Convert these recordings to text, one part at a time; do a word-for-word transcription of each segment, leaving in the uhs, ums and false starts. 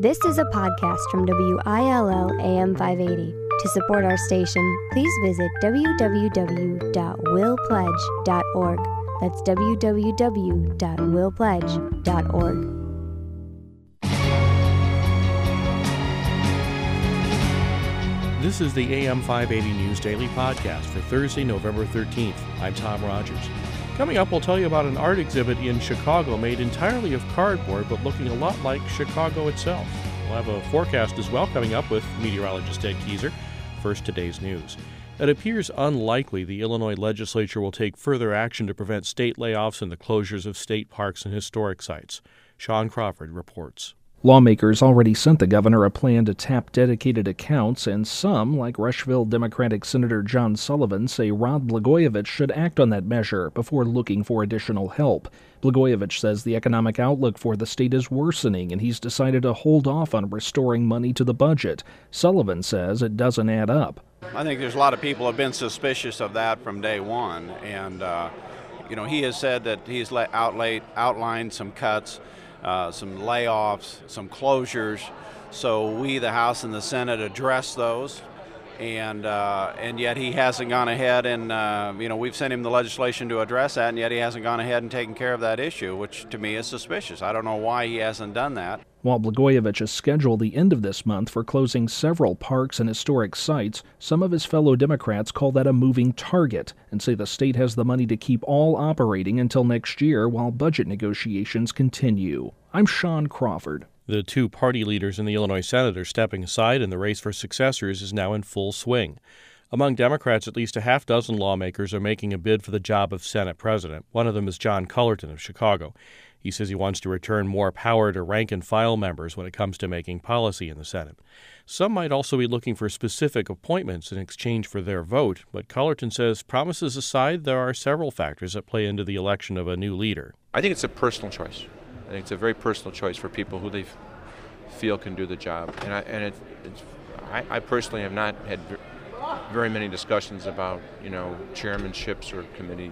This is a podcast from W I L L A M five eighty. To support our station, please visit w w w dot will pledge dot org. That's w w w dot will pledge dot org. This is the A M five eighty News Daily Podcast for Thursday, November thirteenth. I'm Tom Rogers. Coming up, we'll tell you about an art exhibit in Chicago made entirely of cardboard but looking a lot like Chicago itself. We'll have a forecast as well coming up with meteorologist Ed Keyser. First, today's news. It appears unlikely the Illinois legislature will take further action to prevent state layoffs and the closures of state parks and historic sites. Sean Crawford reports. Lawmakers already sent the governor a plan to tap dedicated accounts, and some, like Rushville Democratic Senator John Sullivan, say Rod Blagojevich should act on that measure before looking for additional help. Blagojevich says the economic outlook for the state is worsening, and he's decided to hold off on restoring money to the budget. Sullivan says it doesn't add up. I think there's a lot of people who have been suspicious of that from day one, and uh, you know, he has said that he's let outlaid, outlined some cuts, Uh, some layoffs, some closures, so we, the House and the Senate, address those, and uh, and yet he hasn't gone ahead and, uh, you know, we've sent him the legislation to address that, and yet he hasn't gone ahead and taken care of that issue, which to me is suspicious. I don't know why he hasn't done that. While Blagojevich has scheduled the end of this month for closing several parks and historic sites, some of his fellow Democrats call that a moving target and say the state has the money to keep all operating until next year while budget negotiations continue. I'm Sean Crawford. The two party leaders in the Illinois Senate are stepping aside, and the race for successors is now in full swing. Among Democrats, at least a half dozen lawmakers are making a bid for the job of Senate president. One of them is John Cullerton of Chicago. He says he wants to return more power to rank-and-file members when it comes to making policy in the Senate. Some might also be looking for specific appointments in exchange for their vote, but Cullerton says, promises aside, there are several factors that play into the election of a new leader. I think it's a personal choice. I think it's a very personal choice for people who they f- feel can do the job. And I, and it, it's, I, I personally have not had very many discussions about, you know, chairmanships or committee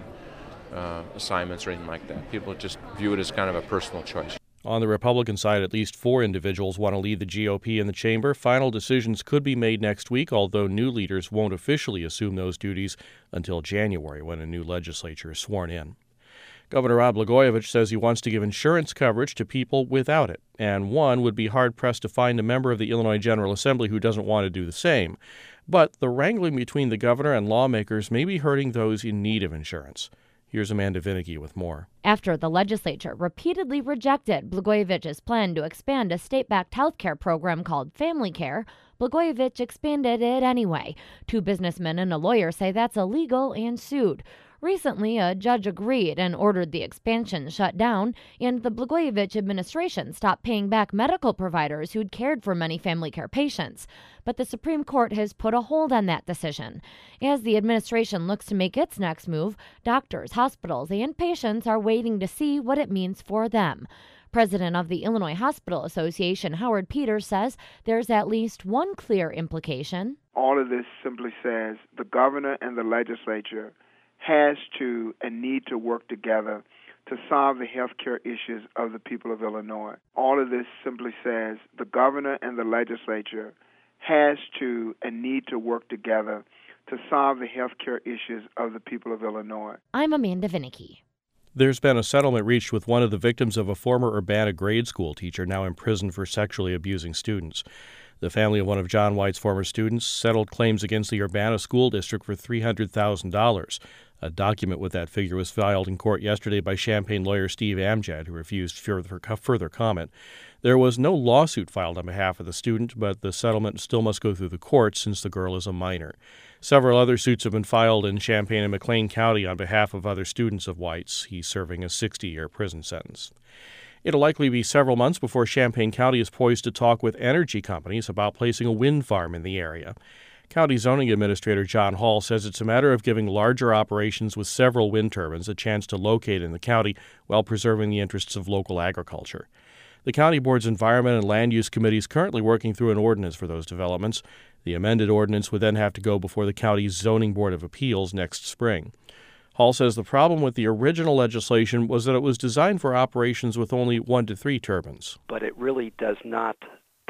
uh, assignments or anything like that. People just view it as kind of a personal choice. On the Republican side, at least four individuals want to lead the G O P in the chamber. Final decisions could be made next week, although new leaders won't officially assume those duties until January, when a new legislature is sworn in. Governor Rod Blagojevich says he wants to give insurance coverage to people without it, and one would be hard-pressed to find a member of the Illinois General Assembly who doesn't want to do the same. But the wrangling between the governor and lawmakers may be hurting those in need of insurance. Here's Amanda Vinicky with more. After the legislature repeatedly rejected Blagojevich's plan to expand a state-backed health care program called Family Care, Blagojevich expanded it anyway. Two businessmen and a lawyer say that's illegal and sued. Recently, a judge agreed and ordered the expansion shut down, and the Blagojevich administration stopped paying back medical providers who'd cared for many family care patients. But the Supreme Court has put a hold on that decision. As the administration looks to make its next move, doctors, hospitals, and patients are waiting to see what it means for them. President of the Illinois Hospital Association, Howard Peters, says there's at least one clear implication. All of this simply says the governor and the legislature has to and need to work together to solve the health care issues of the people of Illinois. All of this simply says the governor and the legislature has to and need to work together to solve the health care issues of the people of Illinois. I'm Amanda Vinicky. There's been a settlement reached with one of the victims of a former Urbana grade school teacher now imprisoned for sexually abusing students. The family of one of John White's former students settled claims against the Urbana School District for three hundred thousand dollars. A document with that figure was filed in court yesterday by Champaign lawyer Steve Amjad, who refused further, further comment. There was no lawsuit filed on behalf of the student, but the settlement still must go through the courts since the girl is a minor. Several other suits have been filed in Champaign and McLean County on behalf of other students of White's. He's serving a sixty-year prison sentence. It'll likely be several months before Champaign County is poised to talk with energy companies about placing a wind farm in the area. County Zoning Administrator John Hall says it's a matter of giving larger operations with several wind turbines a chance to locate in the county while preserving the interests of local agriculture. The County Board's Environment and Land Use Committee is currently working through an ordinance for those developments. The amended ordinance would then have to go before the county's Zoning Board of Appeals next spring. Hall says the problem with the original legislation was that it was designed for operations with only one to three turbines. But it really does not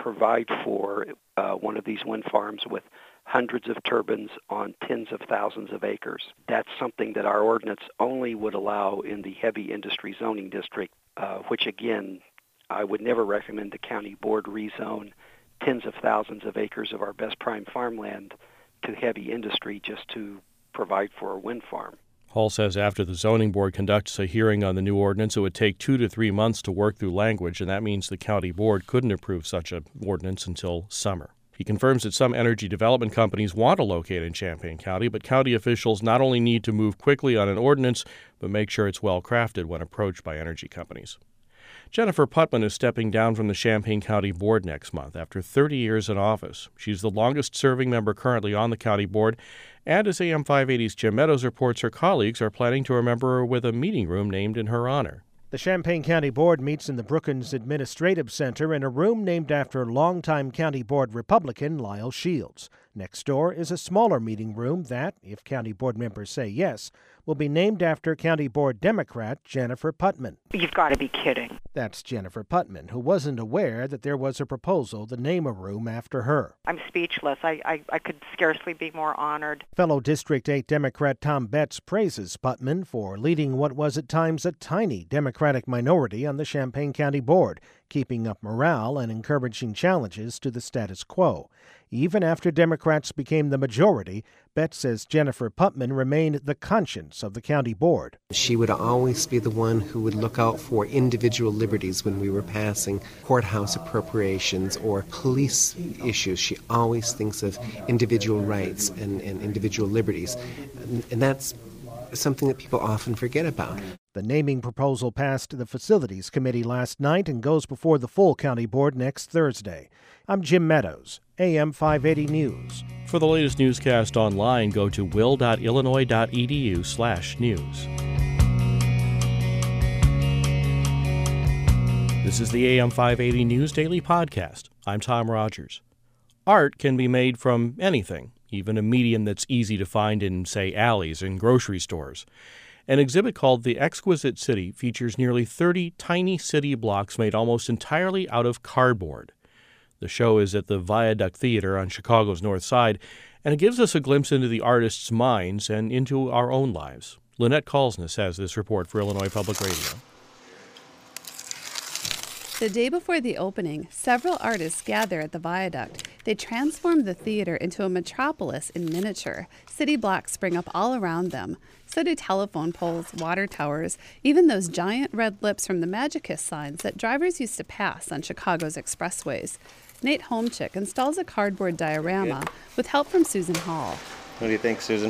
provide for uh, one of these wind farms with hundreds of turbines on tens of thousands of acres. That's something that our ordinance only would allow in the heavy industry zoning district, uh, which again, I would never recommend the county board rezone tens of thousands of acres of our best prime farmland to heavy industry just to provide for a wind farm. Hall says after the zoning board conducts a hearing on the new ordinance, it would take two to three months to work through language, and that means the county board couldn't approve such an ordinance until summer. He confirms that some energy development companies want to locate in Champaign County, but county officials not only need to move quickly on an ordinance, but make sure it's well crafted when approached by energy companies. Jennifer Putman is stepping down from the Champaign County Board next month after thirty years in office. She's the longest-serving member currently on the county board, and as A M five eighty's Jim Meadows reports, her colleagues are planning to remember her with a meeting room named in her honor. The Champaign County Board meets in the Brookins Administrative Center in a room named after longtime County Board Republican Lyle Shields. Next door is a smaller meeting room that, if County Board members say yes, will be named after County Board Democrat Jennifer Putman. You've got to be kidding. That's Jennifer Putman, who wasn't aware that there was a proposal to name a room after her. I'm speechless. I, I, I could scarcely be more honored. Fellow District eight Democrat Tom Betts praises Putman for leading what was at times a tiny Democratic minority on the Champaign County Board, keeping up morale and encouraging challenges to the status quo. Even after Democrats became the majority, Betts says Jennifer Putman remained the conscience of the county board. She would always be the one who would look out for individual liberties when we were passing courthouse appropriations or police issues. She always thinks of individual rights and, and individual liberties, and, and that's something that people often forget about. The naming proposal passed the Facilities Committee last night and goes before the full county board next Thursday. I'm Jim Meadows, A M five eighty News. For the latest newscast online, go to will.illinois.edu slash news. This is the A M five eighty News Daily Podcast. I'm Tom Rogers. Art can be made from anything, even a medium that's easy to find in, say, alleys and grocery stores. An exhibit called The Exquisite City features nearly thirty tiny city blocks made almost entirely out of cardboard. The show is at the Viaduct Theater on Chicago's North Side, and it gives us a glimpse into the artists' minds and into our own lives. Lynette Kalsness has this report for Illinois Public Radio. The day before the opening, several artists gather at the Viaduct. They transform the theater into a metropolis in miniature. City blocks spring up all around them. So do telephone poles, water towers, even those giant red lips from the Magicus signs that drivers used to pass on Chicago's expressways. Nate Homchick installs a cardboard diorama with help from Susan Hall. What do you think, Susan?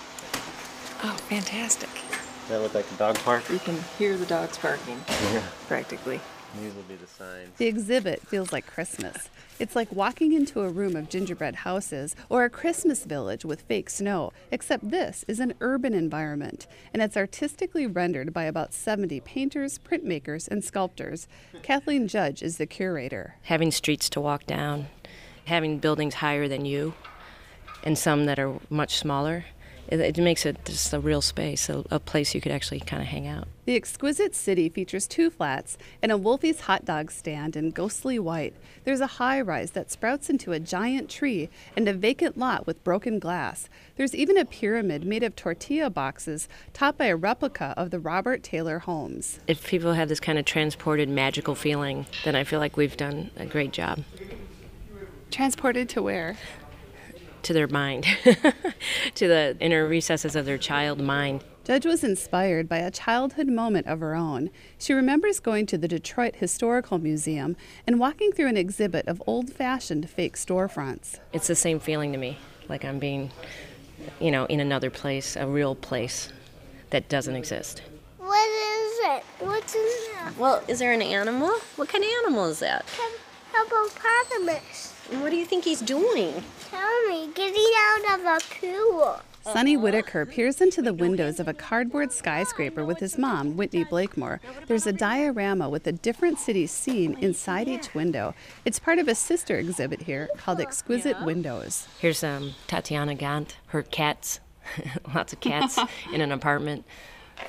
Oh, fantastic. Does that look like a dog park? You can hear the dogs barking, Yeah. practically. These will be the signs. The exhibit feels like Christmas. It's like walking into a room of gingerbread houses or a Christmas village with fake snow, except this is an urban environment, and it's artistically rendered by about seventy painters, printmakers, and sculptors. Kathleen Judge is the curator. Having streets to walk down, having buildings higher than you, and some that are much smaller, it, it makes it just a real space, a, a place you could actually kind of hang out. The Exquisite City features two flats and a Wolfie's hot dog stand in ghostly white. There's a high-rise that sprouts into a giant tree and a vacant lot with broken glass. There's even a pyramid made of tortilla boxes topped by a replica of the Robert Taylor homes. If people have this kind of transported, magical feeling, then I feel like we've done a great job. Transported to where? To their mind, to the inner recesses of their child mind. Judge was inspired by a childhood moment of her own. She remembers going to the Detroit Historical Museum and walking through an exhibit of old-fashioned fake storefronts. It's the same feeling to me, like I'm being, you know, in another place, a real place that doesn't exist. What is it? What's in there? Well, is there an animal? What kind of animal is that? Hippopotamus. And what do you think he's doing? Tell me, getting out of a pool. Sonny Whitaker peers into the windows of a cardboard skyscraper with his mom, Whitney Blakemore. There's a diorama with a different city scene inside each window. It's part of a sister exhibit here called Exquisite Windows. Here's um, Tatiana Gant, her cats, lots of cats in an apartment.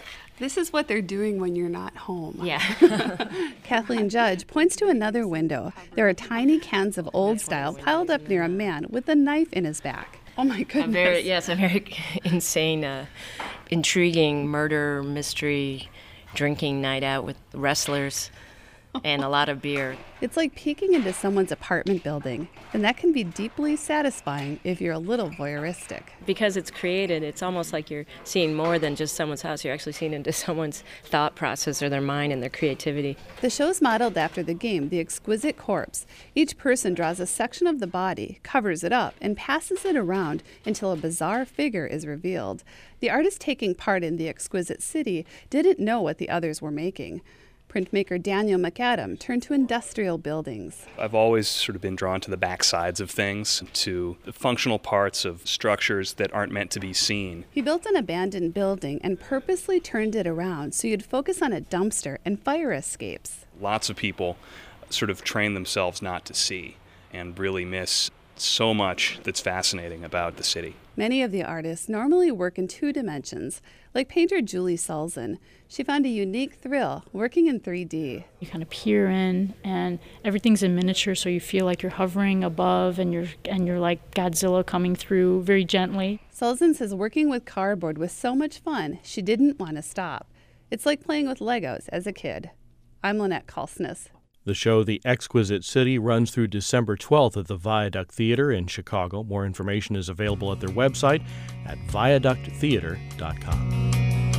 This is what they're doing when you're not home. Yeah. Kathleen Judge points to another window. There are tiny cans of Old Style piled up near a man with a knife in his back. Oh my goodness. A very, yes, a very insane, uh, intriguing murder, mystery, drinking night out with wrestlers and a lot of beer. It's like peeking into someone's apartment building, and that can be deeply satisfying if you're a little voyeuristic. Because it's created, it's almost like you're seeing more than just someone's house. You're actually seeing into someone's thought process or their mind and their creativity. The show's modeled after the game, The Exquisite Corpse. Each person draws a section of the body, covers it up, and passes it around until a bizarre figure is revealed. The artist taking part in The Exquisite City didn't know what the others were making. Printmaker Daniel McAdam turned to industrial buildings. I've always sort of been drawn to the back sides of things, to the functional parts of structures that aren't meant to be seen. He built an abandoned building and purposely turned it around so you'd focus on a dumpster and fire escapes. Lots of people sort of train themselves not to see and really miss so much that's fascinating about the city. Many of the artists normally work in two dimensions, like painter Julie Sulzin. She found a unique thrill working in three D. You kind of peer in, and everything's in miniature, so you feel like you're hovering above, and you're and you're like Godzilla coming through very gently. Sulzin says working with cardboard was so much fun, she didn't want to stop. It's like playing with Legos as a kid. I'm Lynette Kalsness. The show, The Exquisite City, runs through December twelfth at the Viaduct Theater in Chicago. More information is available at their website at viaduct theater dot com.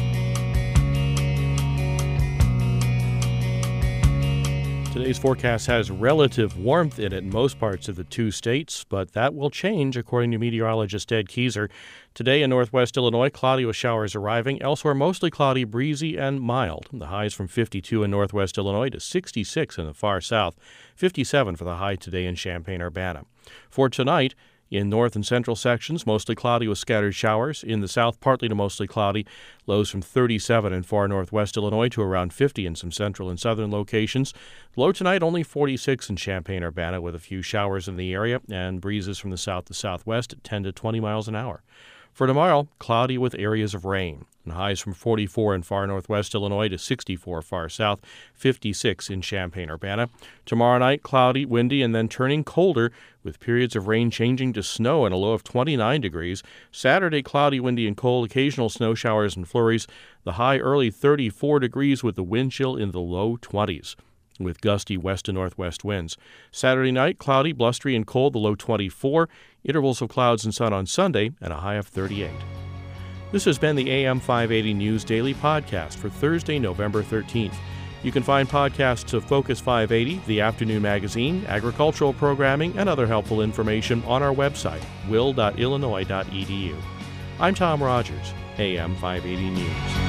Today's forecast has relative warmth in it in most parts of the two states, but that will change, according to meteorologist Ed Keyser. Today in northwest Illinois, cloudy with showers arriving. Elsewhere, mostly cloudy, breezy, and mild. The highs from fifty-two in northwest Illinois to sixty-six in the far south. fifty-seven for the high today in Champaign-Urbana. For tonight, in north and central sections, mostly cloudy with scattered showers. In the south, partly to mostly cloudy. Lows from thirty-seven in far northwest Illinois to around fifty in some central and southern locations. Low tonight, only forty-six in Champaign-Urbana with a few showers in the area and breezes from the south to southwest at ten to twenty miles an hour. For tomorrow, cloudy with areas of rain. And highs from forty-four in far northwest Illinois to sixty-four far south, fifty-six in Champaign-Urbana. Tomorrow night, cloudy, windy, and then turning colder with periods of rain changing to snow and a low of twenty-nine degrees. Saturday, cloudy, windy, and cold, occasional snow showers and flurries. The high early thirty-four degrees with the wind chill in the low twenties. With gusty west to northwest winds. Saturday night, cloudy, blustery, and cold, the low twenty-four. Intervals of clouds and sun on Sunday, and a high of thirty-eight. This has been the A M five eighty News Daily Podcast for Thursday, November thirteenth. You can find podcasts of Focus five eighty, the afternoon magazine, agricultural programming, and other helpful information on our website, will dot illinois dot e d u. I'm Tom Rogers, A M five eighty News.